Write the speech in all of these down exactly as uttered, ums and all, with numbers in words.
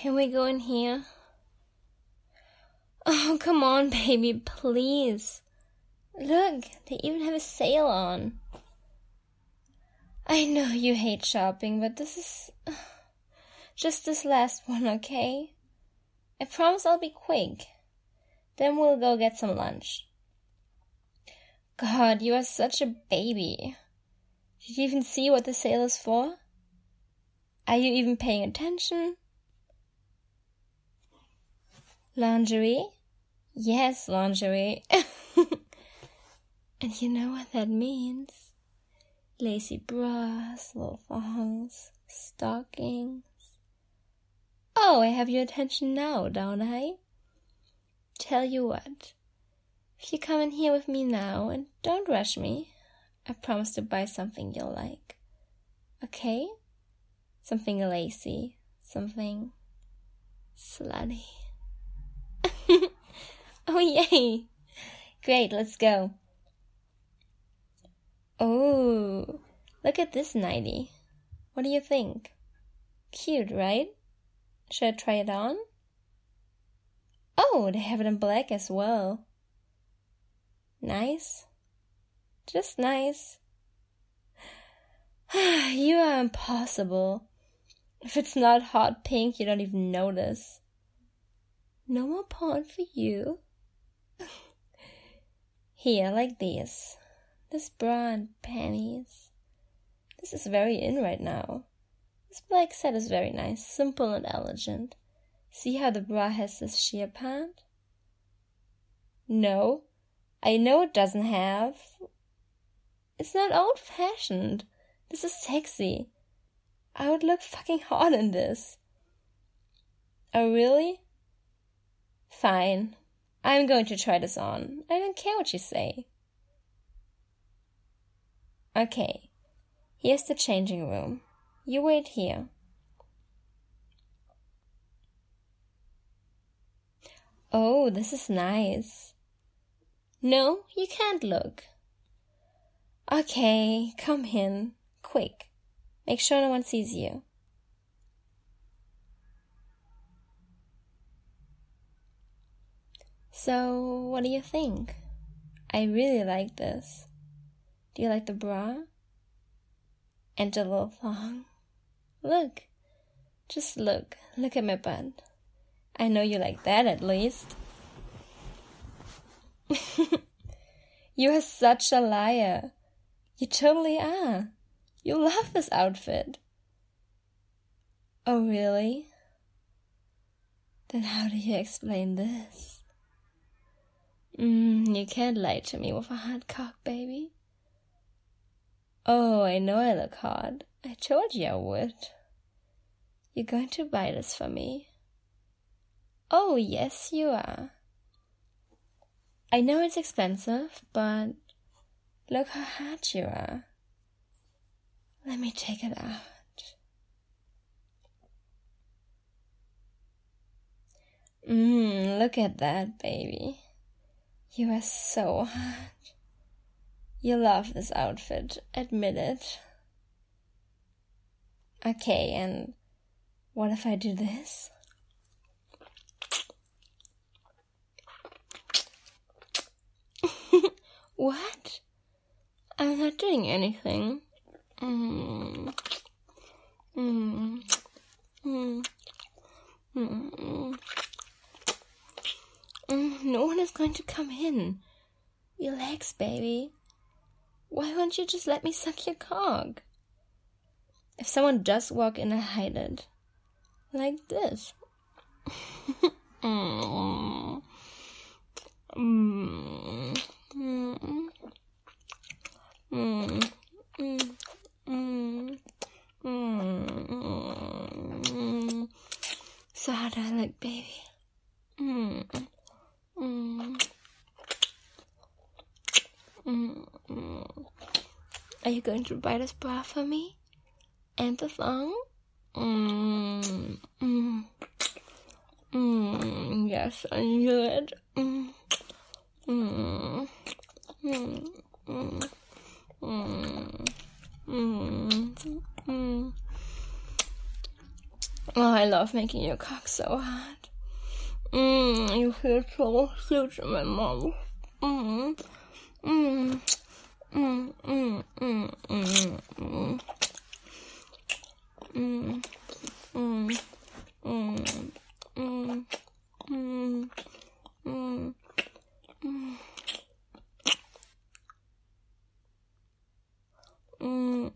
Can we go in here? Oh, come on, baby, please. Look, they even have a sale on. I know you hate shopping, but this is... just this last one, okay? I promise I'll be quick. Then we'll go get some lunch. God, you are such a baby. Did you even see what the sale is for? Are you even paying attention? Lingerie? Yes, lingerie. And you know what that means? Lacy bras, little thongs, stockings. Oh, I have your attention now, don't I? Tell you what, if you come in here with me now and don't rush me, I promise to buy something you'll like. Okay? Something lacy, something slutty. Oh, yay! Great, let's go. Oh, look at this nightie. What do you think? Cute, right? Should I try it on? Oh, they have it in black as well. Nice. Just nice. You are impossible. If it's not hot pink, you don't even notice. No more porn for you. Here, like these. This bra and panties. This is very in right now. This black set is very nice, simple and elegant. See how the bra has this sheer part? No, I know it doesn't have. It's not old-fashioned. This is sexy. I would look fucking hot in this. Oh, really? Fine. I'm going to try this on. I don't care what you say. Okay, here's the changing room. You wait here. Oh, this is nice. No, you can't look. Okay, come in. Quick. Make sure no one sees you. So, what do you think? I really like this. Do you like the bra? And the little thong? Look. Just look. Look at my butt. I know you like that at least. You are such a liar. You totally are. You love this outfit. Oh, really? Then how do you explain this? Mm, you can't lie to me with a hot cock, baby. Oh, I know I look hot. I told you I would. You're going to buy this for me. Oh, yes, you are. I know it's expensive, but look how hot you are. Let me take it out. Mmm, look at that, baby. You are so hot. You love this outfit, admit it. Okay, and what if I do this? What? I'm not doing anything. Mm. Mm. Mm. Mm. Mm. No one is going to come in. Relax, baby. Why won't you just let me suck your cock? If someone does walk in, I hide it. Like this. mm. Mm. Mm. Mm. Mm. Mm. Mm. So how do I look, baby? Mm. Mm. Mm. Are you going to buy this bra for me? And the thong? Mm. Mm. Mm. Yes, I knew it. Mm. Mm. Mm. Mm. Mm. Mm. Mm. Oh, I love making your cock so hard. Mmm, you feel so huge in my mouth. Mmm, mmm, mmm, mmm, mmm, mmm, mmm, mmm, mmm, mmm, mmm, mmm, mmm, mmm. Mm.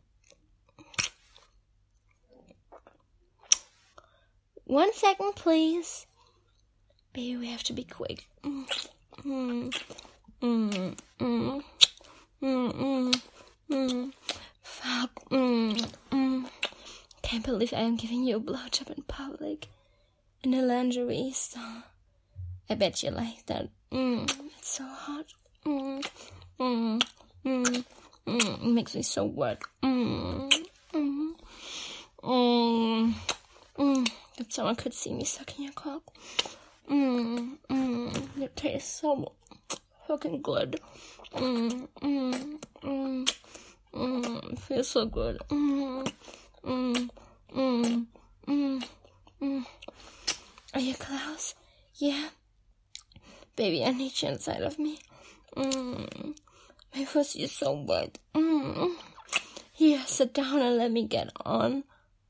One second, please. Baby, we have to be quick. Mm. Mm. Mm. Mm. Mm. Mm. Mm. Fuck. Mm. Mm. Can't believe I am giving you a blowjob in public. In a lingerie store. I bet you like that. Mm. It's so hot. Mm. Mm. Mm. Mm, it makes me so wet. Mm, mm, mm, mm. If someone could see me sucking your cock. Mm, mm. It tastes so fucking good. Mm, mm, mm, mm. It feels so good. Mm, mm, mm, mm, mm. Are you close? Yeah? Baby, I need you inside of me. Mm. My pussy is so wet. Mm. Here, sit down and let me get on.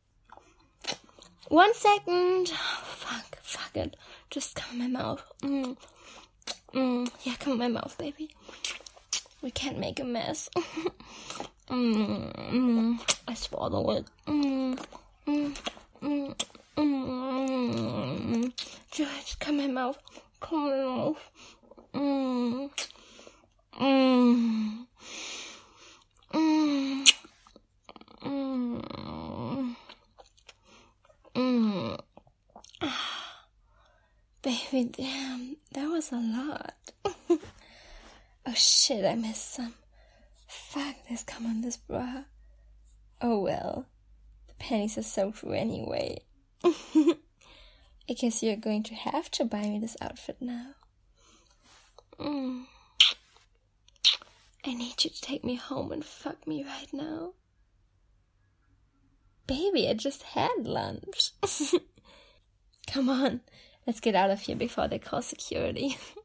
One second. Fuck, fuck it. Just come in my mouth. Mm. Mm. Yeah, come in my mouth, baby. We can't make a mess. mm. Mm. I swallow it. Mm. Mm. Mm. Mm. Just come in my mouth. Come in my mouth. Mm. Mm. Mm. Mm. Mm. Baby, damn, that was a lot. Oh shit, I missed some. Fuck, there's cum on this bra. Oh well, the panties are so true anyway. I guess you're going to have to buy me this outfit now. Mm. I need you to take me home and fuck me right now. Baby, I just had lunch. Come on, let's get out of here before they call security.